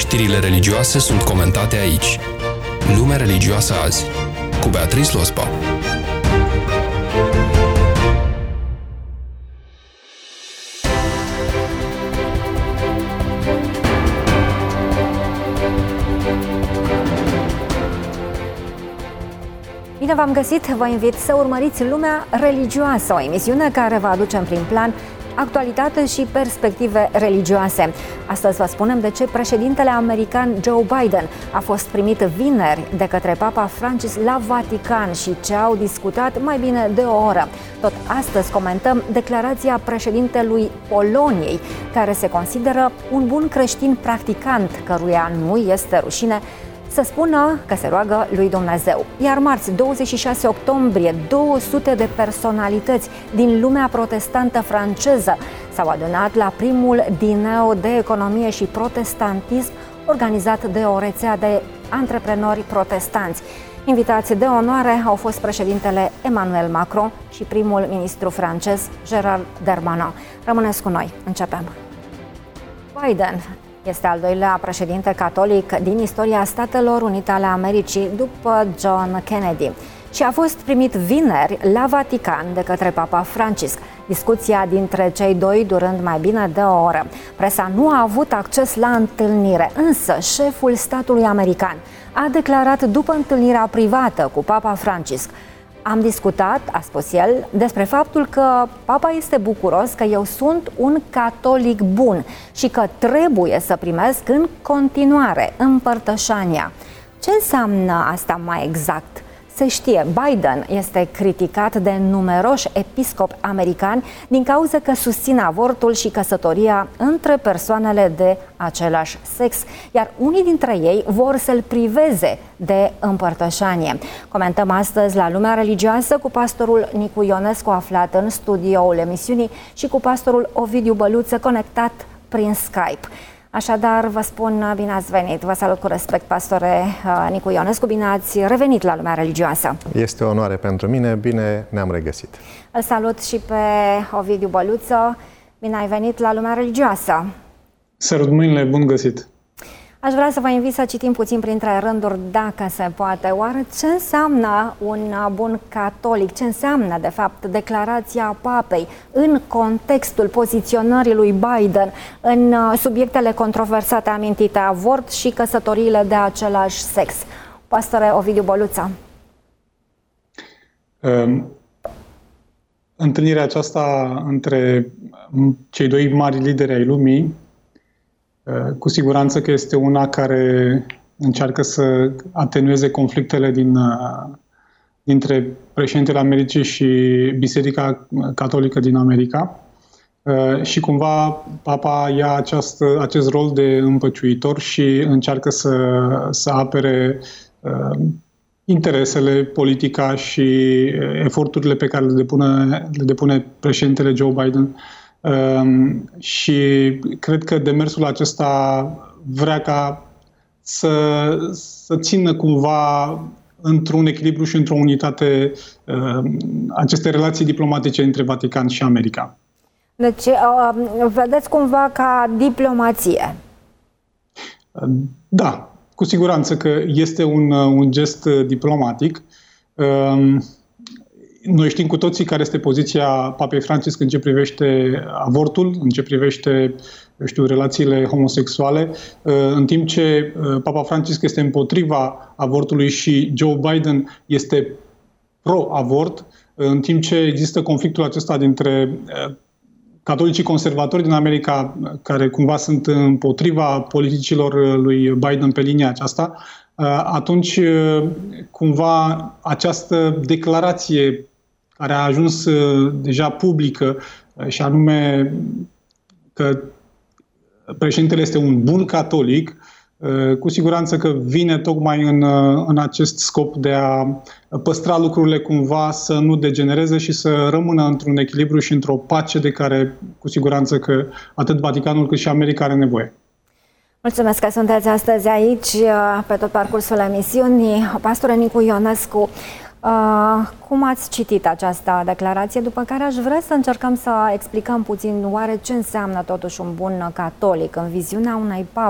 Știrile religioase sunt comentate aici. Lumea religioasă azi, cu Beatrice Lospa. Bine v-am găsit! Vă invit să urmăriți Lumea religioasă, o emisiune care va aduce în prim plan actualitate și perspective religioase. Astăzi vă spunem de ce președintele american Joe Biden a fost primit vineri de către Papa Francis la Vatican și ce au discutat mai bine de o oră. Tot astăzi comentăm declarația președintelui Poloniei, care se consideră un bun creștin practicant, căruia nu este rușine să spună că se roagă lui Dumnezeu. Iar marți, 26 octombrie, 200 de personalități din lumea protestantă franceză s-au adunat la primul dineu de economie și protestantism organizat de o rețea de antreprenori protestanți. Invitați de onoare au fost președintele Emmanuel Macron și primul ministru francez Gerald Darmanin. Rămâneți cu noi, începem. Biden este al doilea președinte catolic din istoria Statelor Unite ale Americii după John Kennedy și a fost primit vineri la Vatican de către Papa Francisc. Discuția dintre cei doi durând mai bine de o oră. Presa nu a avut acces la întâlnire, însă șeful statului american a declarat după întâlnirea privată cu Papa Francisc: am discutat, a spus el, despre faptul că Papa este bucuros că eu sunt un catolic bun și că trebuie să primesc în continuare împărtășania. Ce înseamnă asta mai exact? Se știe, Biden este criticat de numeroși episcopi americani din cauza că susține avortul și căsătoria între persoanele de același sex, iar unii dintre ei vor să-l priveze de împărtășanie. Comentăm astăzi la Lumea religioasă cu pastorul Nicu Ionescu, aflat în studioul emisiunii, și cu pastorul Ovidiu Băluță, conectat prin Skype. Așadar, vă spun bine ați venit. Vă salut cu respect, pastore Nicu Ionescu. Bine ați revenit la Lumea religioasă. Este o onoare pentru mine. Bine ne-am regăsit. Îl salut și pe Ovidiu Băluță. Bine ai venit la Lumea religioasă. Sărut mâinile, bun găsit. Aș vrea să vă invit să citim puțin printre rânduri, dacă se poate. Oare ce înseamnă un bun catolic? Ce înseamnă, de fapt, declarația Papei în contextul poziționării lui Biden în subiectele controversate amintite, avort și căsătoriile de același sex? Pastore Ovidiu Băluță. Întâlnirea aceasta între cei doi mari lideri ai lumii, cu siguranță că este una care încearcă să atenueze conflictele dintre președintele Americii și Biserica Catolică din America. Și cumva Papa ia acest rol de împăciuitor și încearcă să apere interesele, politica și eforturile pe care le depune președintele Joe Biden. Și cred că demersul acesta vrea ca să țină cumva într-un echilibru și într-o unitate aceste relații diplomatice între Vatican și America. Deci vedeți cumva ca diplomație? Da, cu siguranță că este un gest diplomatic. Noi știm cu toții care este poziția Papei Francisc în ce privește avortul, în ce privește, relațiile homosexuale, în timp ce Papa Francisc este împotriva avortului și Joe Biden este pro-avort, în timp ce există conflictul acesta dintre catolicii conservatori din America, care cumva sunt împotriva politicilor lui Biden pe linia aceasta, atunci cumva această declarație care a ajuns deja publică, și anume că președintele este un bun catolic, cu siguranță că vine tocmai în acest scop de a păstra lucrurile cumva să nu degenereze și să rămână într-un echilibru și într-o pace de care cu siguranță că atât Vaticanul cât și America are nevoie. Mulțumesc că sunteți astăzi aici, pe tot parcursul emisiunii. Pastore Nicu Ionescu, cum ați citit această declarație? După care aș vrea să încercăm să explicăm puțin oare ce înseamnă totuși un bun catolic în viziunea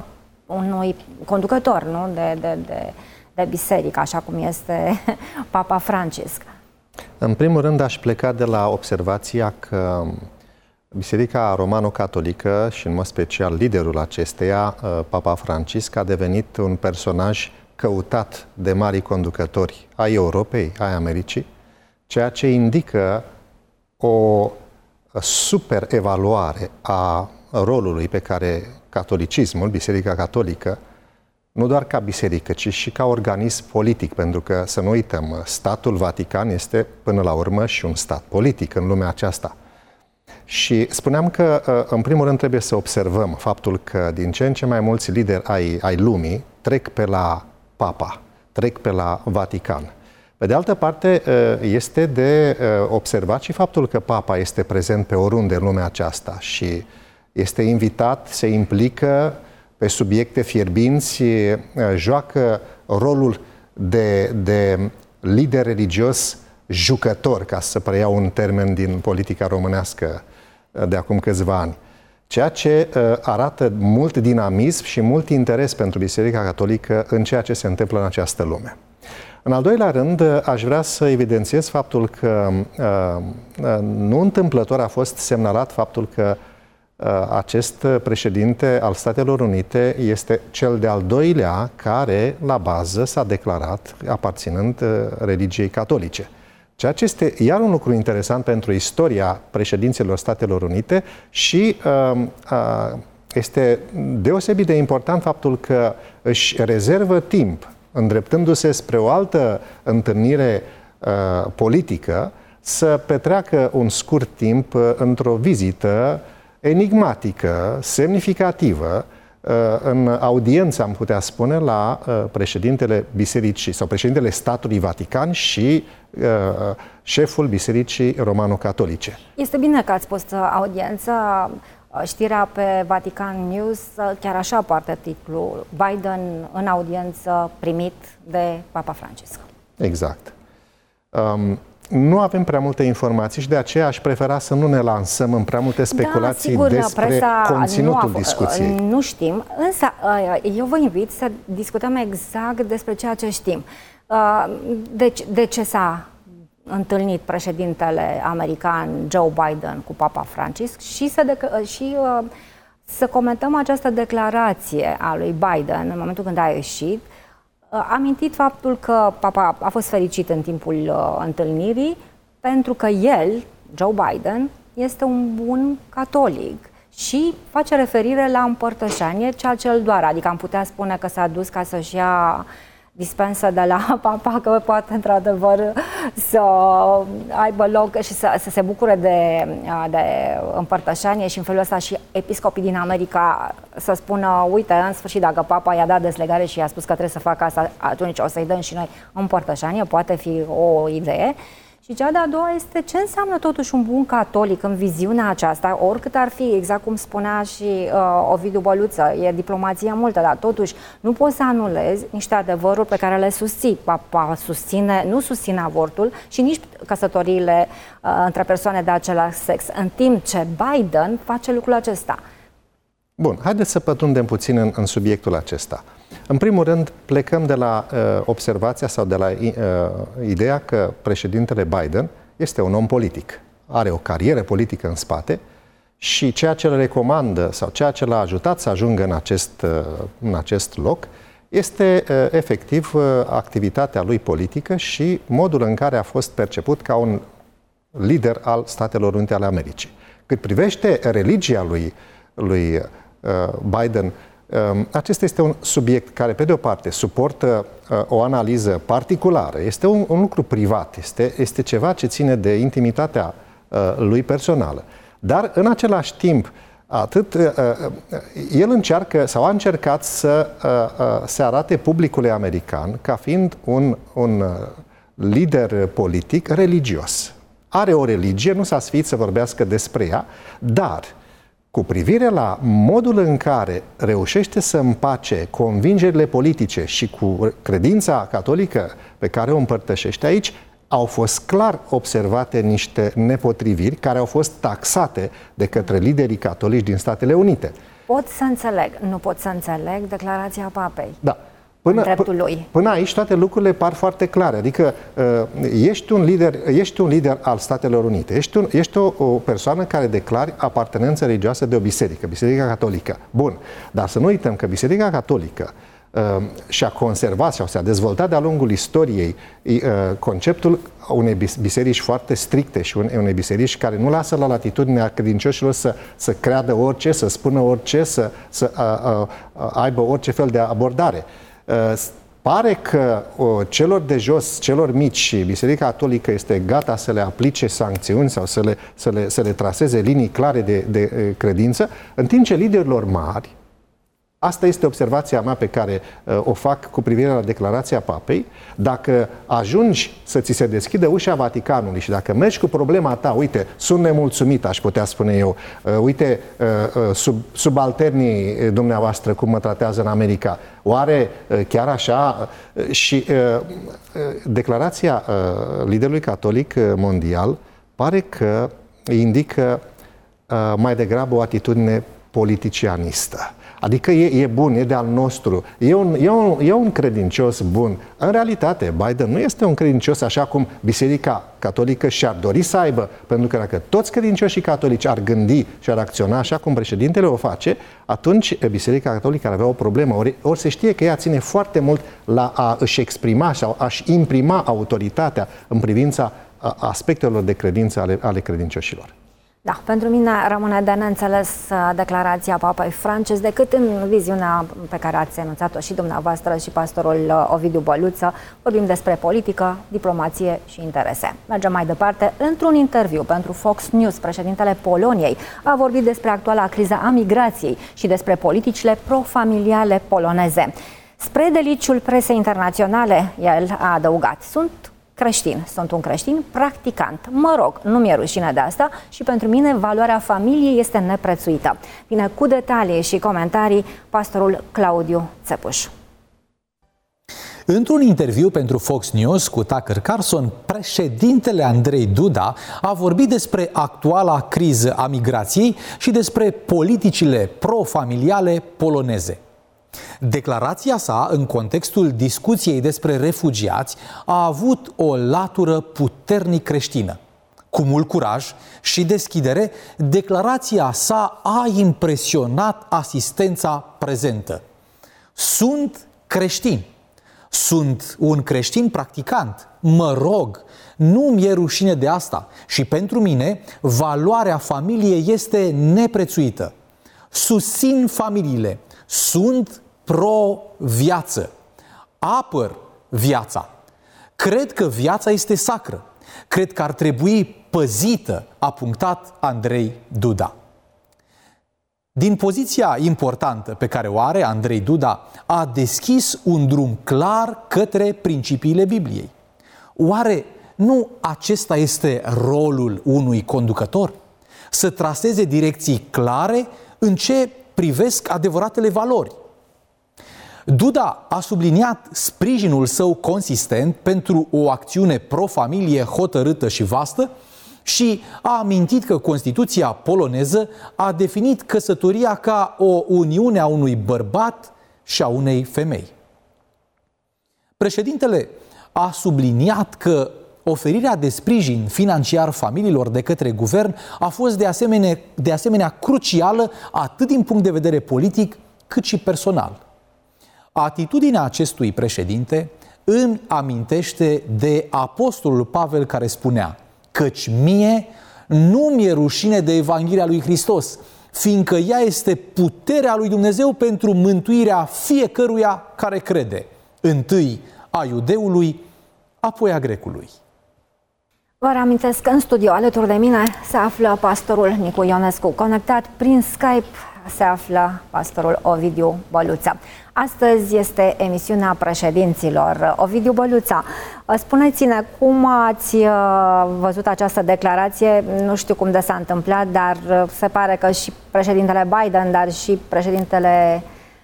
unui conducător, nu? De biserică, așa cum este Papa Francisc. În primul rând aș pleca de la observația că Biserica Romano-Catolică și în mod special liderul acesteia, Papa Francisc, a devenit un personaj căutat de mari conducători ai Europei, ai Americii, ceea ce indică o super evaluare a rolului pe care catolicismul, Biserica Catolică, nu doar ca biserică, ci și ca organism politic, pentru că, să nu uităm, statul Vatican este, până la urmă, și un stat politic în lumea aceasta. Și spuneam că, în primul rând, trebuie să observăm faptul că din ce în ce mai mulți lideri ai lumii trec pe la Papa, trec pe la Vatican. Pe de altă parte, este de observat și faptul că Papa este prezent pe oriunde în lumea aceasta și este invitat, se implică pe subiecte fierbinți, joacă rolul de lider religios jucător, ca să preiau un termen din politica românească de acum câțiva ani. Ceea ce arată mult dinamism și mult interes pentru Biserica Catolică în ceea ce se întâmplă în această lume. În al doilea rând, aș vrea să evidențiez faptul că nu întâmplător a fost semnalat faptul că acest președinte al Statelor Unite este cel de-al doilea care, la bază, s-a declarat aparținând religiei catolice. Ceea ce este iar un lucru interesant pentru istoria președinților Statelor Unite și este deosebit de important faptul că își rezervă timp, îndreptându-se spre o altă întâlnire politică, să petreacă un scurt timp într-o vizită enigmatică, semnificativă, în audiență, am putea spune, la președintele Bisericii sau președintele statului Vatican și șeful Bisericii Romano-Catolice. Este bine că ați spus audiență. Știrea pe Vatican News chiar așa poartă titlul: Biden în audiență primit de Papa Francisc. Exact. Nu avem prea multe informații și de aceea aș prefera să nu ne lansăm în prea multe speculații despre conținutul discuției. Nu știm, însă eu vă invit să discutăm exact despre ceea ce știm. De ce s-a întâlnit președintele american Joe Biden cu Papa Francisc și să comentăm această declarație a lui Biden în momentul când a ieșit. Amintit faptul că Papa a fost fericit în timpul întâlnirii pentru că el, Joe Biden, este un bun catolic și face referire la împărtășanie, ceea ce îl doare. Adică am putea spune că s-a dus ca să-și ia dispensă de la Papa, că poate într-adevăr să aibă loc și să se bucure de împărtășanie și în felul ăsta și episcopii din America să spună: uite, în sfârșit, dacă Papa i-a dat deslegare și i-a spus că trebuie să facă asta, atunci o să-i dăm și noi împărtășanie, poate fi o idee. Și cea de-a doua este ce înseamnă totuși un bun catolic în viziunea aceasta, oricât ar fi, exact cum spunea și Ovidiu Băluță, e diplomație multă, dar totuși nu poți să anulezi niște adevăruri pe care le susții. Papa nu susține avortul și nici căsătoriile între persoane de același sex, în timp ce Biden face lucrul acesta. Bun, haideți să pătrundem puțin în subiectul acesta. În primul rând, plecăm de la observația sau de la ideea că președintele Biden este un om politic. Are o carieră politică în spate și ceea ce îl recomandă sau ceea ce l-a ajutat să ajungă în acest loc este efectiv activitatea lui politică și modul în care a fost perceput ca un lider al Statelor Unite ale Americii. Cât privește religia lui Biden, acesta este un subiect care, pe de o parte, suportă o analiză particulară. Este un lucru privat, este ceva ce ține de intimitatea lui personală. Dar, în același timp, el încearcă sau a încercat să se arate publicului american ca fiind un lider politic religios. Are o religie, nu s-a sfiit să vorbească despre ea, dar cu privire la modul în care reușește să împace convingerile politice și cu credința catolică pe care o împărtășește aici, au fost clar observate niște nepotriviri care au fost taxate de către liderii catolici din Statele Unite. pot să înțeleg, nu pot să înțeleg declarația Papei. Da. Până aici toate lucrurile par foarte clare. Adică ești un lider al Statelor Unite. Ești o persoană care declari apartenență religioasă de o biserică, Biserica Catolică. Bun, dar să nu uităm că Biserica Catolică și-a conservat sau s-a dezvoltat de-a lungul istoriei conceptul unei biserici foarte stricte și unei biserici care nu lasă la latitudinea credincioșilor să creadă orice, să spună orice, să aibă orice fel de abordare. Pare că celor de jos, celor mici, Biserica Catolică este gata să le aplice sancțiuni sau să le traseze linii clare de credință, în timp ce liderilor mari, asta este observația mea pe care o fac cu privire la declarația Papei, dacă ajungi să ți se deschidă ușa Vaticanului și dacă mergi cu problema ta, uite, sunt nemulțumit, aș putea spune eu, uite, subalternii dumneavoastră cum mă tratează în America, oare chiar așa? Și declarația liderului catolic mondial pare că indică mai degrabă o atitudine politicianistă. Adică e bun, e de-al nostru, e un credincios bun. În realitate, Biden nu este un credincios așa cum Biserica Catolică și-ar dori să aibă, pentru că dacă toți credincioșii catolici ar gândi și ar acționa așa cum președintele o face, atunci Biserica Catolică ar avea o problemă. Ori se știe că ea ține foarte mult la a își exprima sau a-și imprima autoritatea în privința aspectelor de credință ale credincioșilor. Da, pentru mine rămâne de neînțeles declarația Papei Francis, decât în viziunea pe care ați enunțat-o și dumneavoastră și pastorul Ovidiu Băluță. Vorbim despre politică, diplomație și interese. Mergem mai departe. Într-un interviu pentru Fox News, președintele Poloniei a vorbit despre actuala criză a migrației și despre politicile pro-familiale poloneze. Spre deliciul presei internaționale, el a adăugat: sunt un creștin practicant. Mă rog, nu mi-e rușine de asta și pentru mine valoarea familiei este neprețuită. Vine cu detalii și comentarii pastorul Claudiu Țepuș. Într-un interviu pentru Fox News cu Tucker Carlson, președintele Andrei Duda a vorbit despre actuala criză a migrației și despre politicile pro-familiale poloneze. Declarația sa, în contextul discuției despre refugiați, a avut o latură puternic creștină. Cu mult curaj și deschidere, declarația sa a impresionat asistența prezentă. Sunt creștin. Sunt un creștin practicant. Mă rog, nu mi-e rușine de asta și pentru mine valoarea familiei este neprețuită. Susțin familiile. Sunt pro-viață. Apăr viața. Cred că viața este sacră. Cred că ar trebui păzită, a punctat Andrei Duda. Din poziția importantă pe care o are, Andrei Duda a deschis un drum clar către principiile Bibliei. Oare nu acesta este rolul unui conducător? Să traseze direcții clare în ce privesc adevăratele valori. Duda a subliniat sprijinul său consistent pentru o acțiune pro-familie hotărâtă și vastă și a amintit că Constituția poloneză a definit căsătoria ca o uniune a unui bărbat și a unei femei. Președintele a subliniat că oferirea de sprijin financiar familiilor de către guvern a fost de asemenea crucială atât din punct de vedere politic cât și personal. Atitudinea acestui președinte îmi amintește de apostolul Pavel, care spunea: căci mie nu mi-e rușine de Evanghelia lui Hristos, fiindcă ea este puterea lui Dumnezeu pentru mântuirea fiecăruia care crede, întâi a iudeului, apoi a grecului. Vă reamintesc că în studio alături de mine se află pastorul Nicu Ionescu. Conectat prin Skype se află pastorul Ovidiu Băluță. Astăzi este emisiunea președinților. Ovidiu Băluță, spuneți-ne cum ați văzut această declarație. Nu știu cum de s-a întâmplat, dar se pare că și președintele Biden, dar și președintele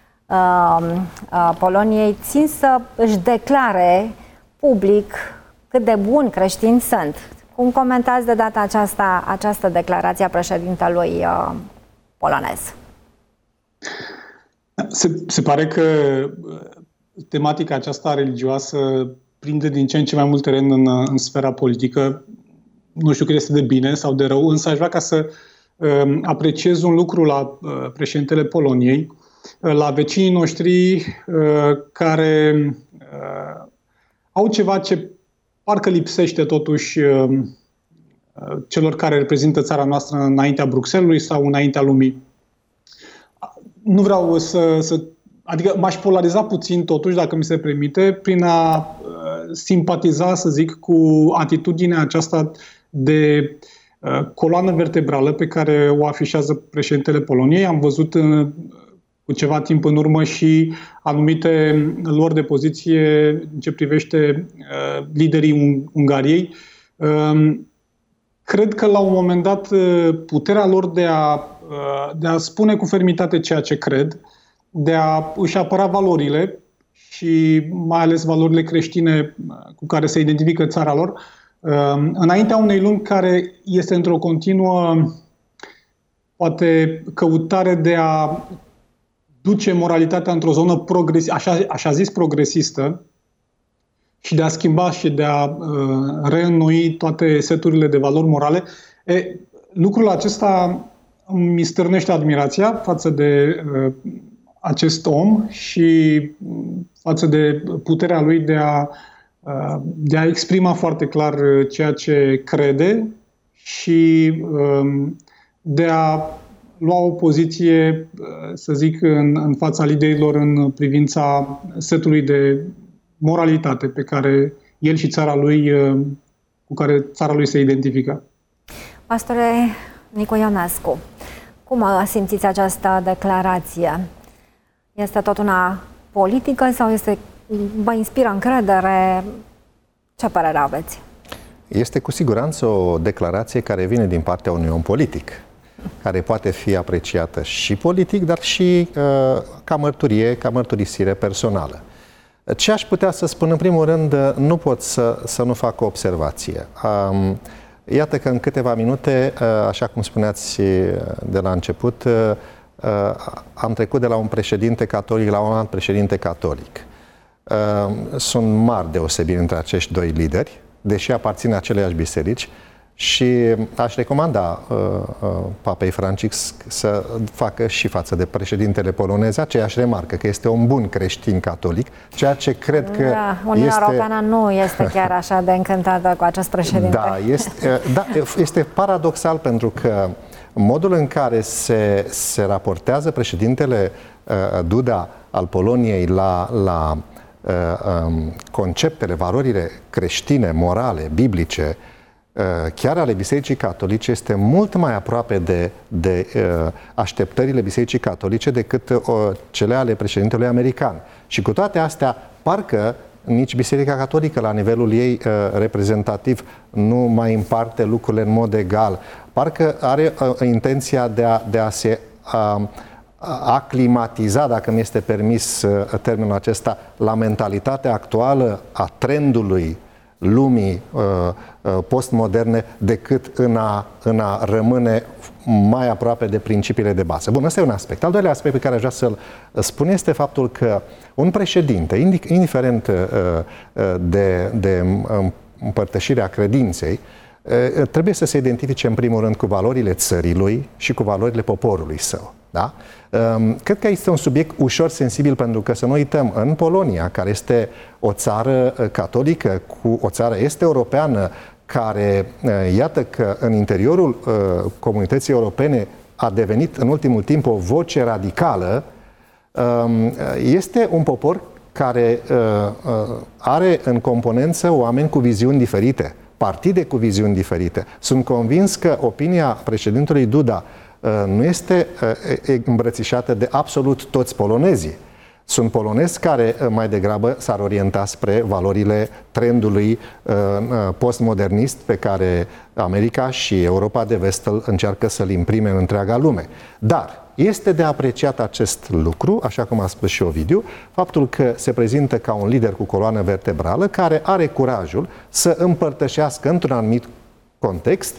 Poloniei țin să își declare public cât de buni creștini sunt. Cum comentați de data aceasta această declarație a președintelui polonez? Se pare că tematica aceasta religioasă prinde din ce în ce mai mult teren în sfera politică. Nu știu cât este de bine sau de rău, însă aș vrea ca să apreciez un lucru la președintele Poloniei, la vecinii noștri care au ceva ce parcă lipsește totuși celor care reprezintă țara noastră înaintea Bruxellesului sau înaintea lumii. Nu vreau adică m-aș polariza puțin totuși, dacă mi se permite, prin a simpatiza, să zic, cu atitudinea aceasta de coloană vertebrală pe care o afișează președintele Poloniei. Am văzut cu ceva timp în urmă și anumite luări de poziție în ce privește liderii Ungariei. Cred că la un moment dat puterea lor de a spune cu fermitate ceea ce cred, de a își apăra valorile și mai ales valorile creștine cu care se identifică țara lor, înaintea unei lumi care este într-o continuă, poate, căutare de a duce moralitatea într-o zonă așa zis progresistă și de a schimba și de a reînnoi toate seturile de valori morale, lucrul acesta mi stârnește admirația față de acest om și față de puterea lui de a exprima foarte clar ceea ce crede și de a lua o poziție, să zic, în fața liderilor în privința setului de moralitate pe care el și țara lui, cu care țara lui se identifică. Pastore Nicu Ionescu, cum simțiți această declarație? Este tot una politică sau vă inspiră încredere? Ce părere aveți? Este cu siguranță o declarație care vine din partea unui om politic, care poate fi apreciată și politic, dar și ca mărturie, ca mărturisire personală. Ce aș putea să spun? În primul rând, nu pot să nu fac o observație. Iată că în câteva minute, așa cum spuneați de la început, am trecut de la un președinte catolic la un alt președinte catolic. Sunt mari deosebiri între acești doi lideri, deși aparțin aceleiași biserici, și aș recomanda Papei Francisc să facă și față de președintele polonez aceeași remarcă, că este un bun creștin catolic, ceea ce cred că Uniunea Europeană nu este chiar așa de încântată cu acest președinte. Este paradoxal, pentru că modul în care se raportează președintele Duda al Poloniei la conceptele, valorile creștine, morale, biblice, chiar ale Bisericii Catolice, este mult mai aproape de așteptările Bisericii Catolice decât cele ale președintelui american. Și cu toate astea, parcă nici Biserica Catolică, la nivelul ei reprezentativ, nu mai împarte lucrurile în mod egal. Parcă are intenția de a se aclimatiza, dacă mi este permis termenul acesta, la mentalitatea actuală a trendului lumii postmoderne, decât în a rămâne mai aproape de principiile de bază. Bun, ăsta e un aspect. Al doilea aspect pe care aș vrea să-l spun este faptul că un președinte, indiferent de împărtășirea credinței, trebuie să se identifice în primul rând cu valorile țării lui și cu valorile poporului său. Da? Cred că este un subiect ușor sensibil, pentru că, să nu uităm, în Polonia, care este o țară catolică, o țară est-europeană, care, iată că în interiorul comunității europene a devenit în ultimul timp o voce radicală, este un popor care are în componență oameni cu viziuni diferite, partide cu viziuni diferite. Sunt convins că opinia președintelui Duda nu este îmbrățișată de absolut toți polonezii. Sunt polonezi care mai degrabă s-ar orienta spre valorile trendului postmodernist pe care America și Europa de Vest încearcă să-l imprime în întreaga lume. Dar este de apreciat acest lucru, așa cum a spus și Ovidiu, faptul că se prezintă ca un lider cu coloană vertebrală care are curajul să împărtășească într-un anumit context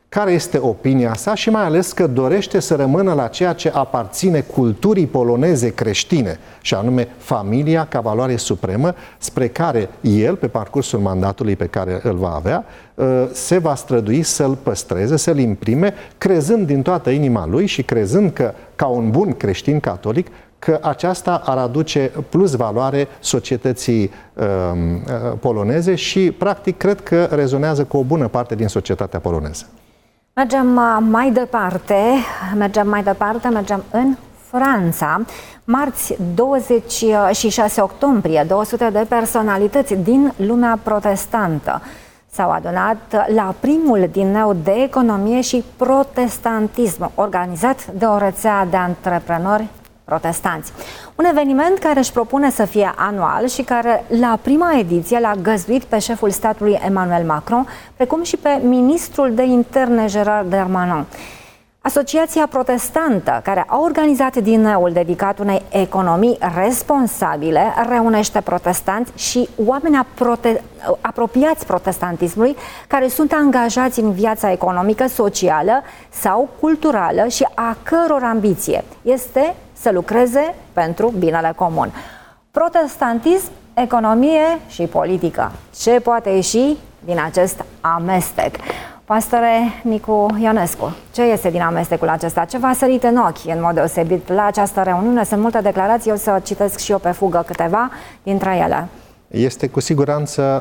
care este opinia sa și mai ales că dorește să rămână la ceea ce aparține culturii poloneze creștine, și anume familia ca valoare supremă, spre care el, pe parcursul mandatului pe care îl va avea, se va strădui să-l păstreze, să-l imprime, crezând din toată inima lui și crezând că, ca un bun creștin catolic, că aceasta ar aduce plus valoare societății poloneze și, practic, cred că rezonează cu o bună parte din societatea poloneză. Mergem mai departe, mergem în Franța. Marți, 26 octombrie, 200 de personalități din lumea protestantă s-au adunat la primul dineu de economie și protestantism, organizat de o rețea de antreprenori protestanți. Un eveniment care își propune să fie anual și care la prima ediție l-a găzduit pe șeful statului Emmanuel Macron, precum și pe ministrul de interne Gérald Darmanin. Asociația protestantă, care a organizat dineul dedicat unei economii responsabile, reunește protestanți și oameni apropiați protestantismului, care sunt angajați în viața economică, socială sau culturală și a căror ambiție este să lucreze pentru binele comun. Protestantism, economie și politică. Ce poate ieși din acest amestec? Pastore Nicu Ionescu, ce iese din amestecul acesta? Ce v-a sărit în ochi în mod deosebit la această reuniune? Sunt multe declarații, eu să citesc și eu pe fugă câteva dintre ele. Este cu siguranță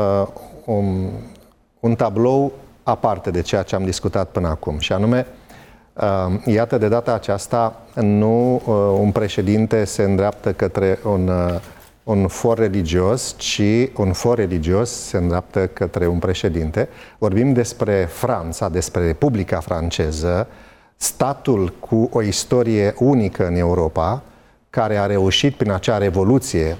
un tablou aparte de ceea ce am discutat până acum, și anume, iată, de data aceasta nu un președinte se îndreaptă către un for religios, ci un for religios se îndreaptă către un președinte. Vorbim despre Franța, despre Republica Franceză, statul cu o istorie unică în Europa, care a reușit prin acea revoluție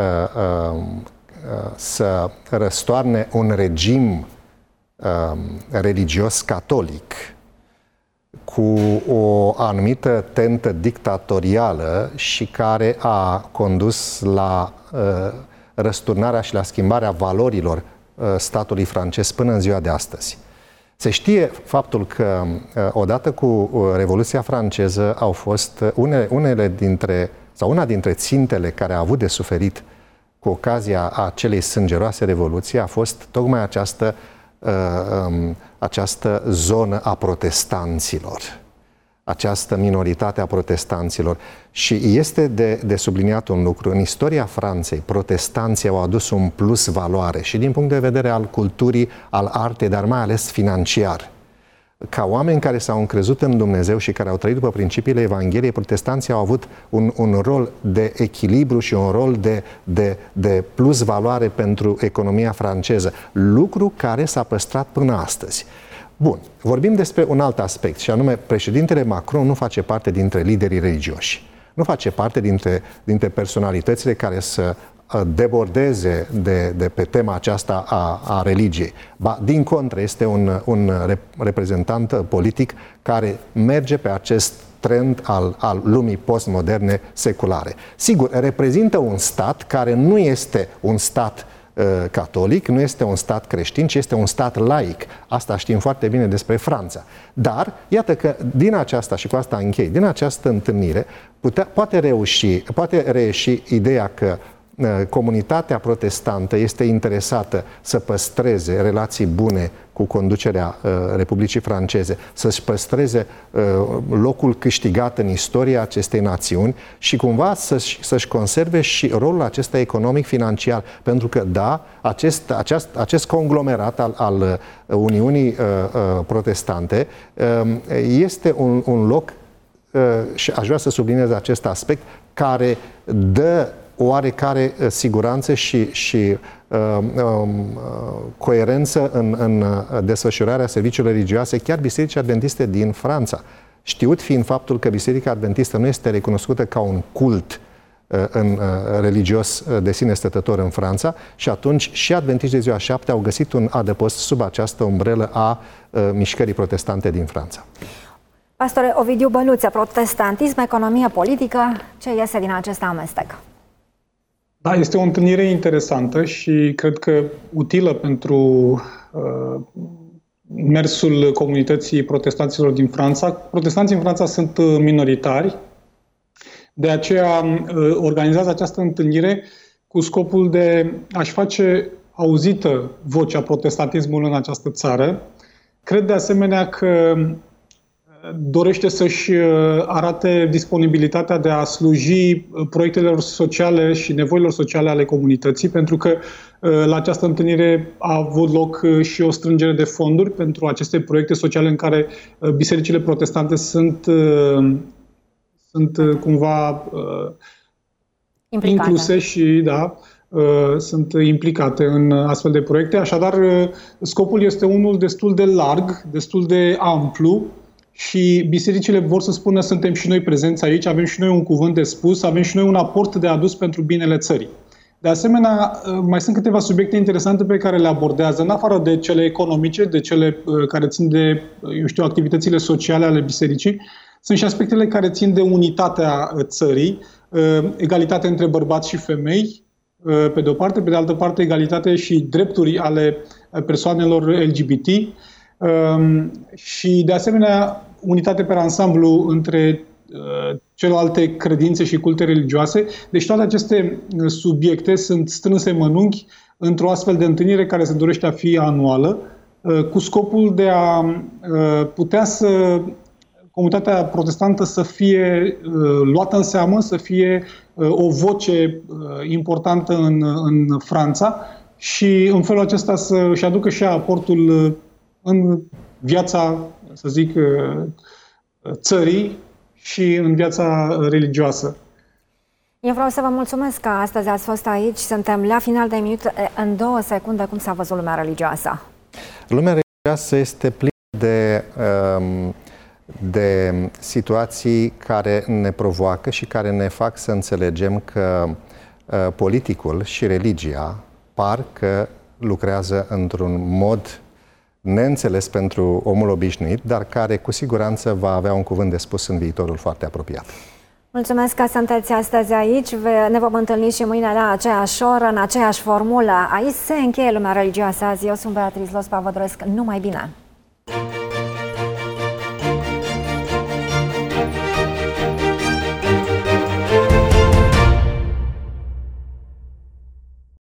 să răstoarne un regim religios catolic cu o anumită tentă dictatorială și care a condus la răsturnarea și la schimbarea valorilor statului francez până în ziua de astăzi. Se știe faptul că odată cu Revoluția franceză au fost una dintre țintele care a avut de suferit cu ocazia acelei sângeroase revoluții a fost tocmai această zonă a protestanților, această minoritate a protestanților. Și este de subliniat un lucru. În istoria Franței, protestanții au adus un plus valoare și din punct de vedere al culturii, al artei, dar mai ales financiar. Ca oameni care s-au încrezut în Dumnezeu și care au trăit după principiile Evangheliei, protestanții au avut un rol de echilibru și un rol de plus valoare pentru economia franceză, lucru care s-a păstrat până astăzi. Bun, vorbim despre un alt aspect, și anume, președintele Macron nu face parte dintre liderii religioși. Nu face parte dintre personalitățile care să debordeze de pe tema aceasta a religiei. Ba, din contră, este un reprezentant politic care merge pe acest trend al lumii postmoderne seculare. Sigur, reprezintă un stat care nu este un stat catolic, nu este un stat creștin, ci este un stat laic. Asta știm foarte bine despre Franța. Dar, iată că din aceasta, și cu asta închei, din această întâlnire poate reieși ideea că comunitatea protestantă este interesată să păstreze relații bune cu conducerea Republicii Franceze, să-și păstreze locul câștigat în istoria acestei națiuni și cumva să-și conserve și rolul acesta economic-financiar. Pentru că, da, acest conglomerat al Uniunii Protestante este un loc, și aș vrea să subliniez acest aspect, care dă oarecare siguranță și coerență în desfășurarea serviciilor religioase, chiar Bisericii Adventiste din Franța. Știut fiind faptul că Biserica Adventistă nu este recunoscută ca un cult religios de sine stătător în Franța, și atunci și adventiști de ziua 7 au găsit un adăpost sub această umbrelă a mișcării protestante din Franța. Pastore Ovidiu Băluță, protestantism, economie, politică, ce iese din acest amestec? Da, este o întâlnire interesantă și cred că utilă pentru mersul comunității protestanților din Franța. Protestanții în Franța sunt minoritari, de aceea organizează această întâlnire cu scopul de a-și face auzită vocea protestantismului în această țară. Cred de asemenea că dorește să-și arate disponibilitatea de a sluji proiectelor sociale și nevoilor sociale ale comunității, pentru că la această întâlnire a avut loc și o strângere de fonduri pentru aceste proiecte sociale în care bisericile protestante sunt cumva incluse și sunt implicate în astfel de proiecte. Așadar, scopul este unul destul de larg, destul de amplu și bisericile vor să spună: suntem și noi prezenți aici, avem și noi un cuvânt de spus, avem și noi un aport de adus pentru binele țării. De asemenea, mai sunt câteva subiecte interesante pe care le abordează, în afară de cele economice, de cele care țin de, activitățile sociale ale bisericii. Sunt și aspectele care țin de unitatea țării, egalitate între bărbați și femei, pe de o parte, pe de altă parte egalitate și drepturi ale persoanelor LGBT și, de asemenea, unitate pe ansamblu între celelalte credințe și culte religioase. Deci toate aceste subiecte sunt strânse în mănunchi într-o astfel de întâlnire care se dorește a fi anuală, cu scopul de a putea să comunitatea protestantă să fie luată în seamă, să fie o voce importantă în Franța și în felul acesta să-și aducă și aportul în viața, să zic, țării și în viața religioasă. Eu vreau să vă mulțumesc că astăzi ați fost aici. Suntem la final de minut. În 2 secunde, cum s-a văzut lumea religioasă? Lumea religioasă este plină de situații care ne provoacă și care ne fac să înțelegem că politicul și religia par că lucrează într-un mod neînțeles pentru omul obișnuit, dar care cu siguranță va avea un cuvânt de spus în viitorul foarte apropiat. Mulțumesc că sunteți astăzi aici. Ne vom întâlni și mâine la aceeași oră, în aceeași formulă. Aici se încheie lumea religioasă azi. Eu sunt Beatrice Lospa, vă doresc numai bine!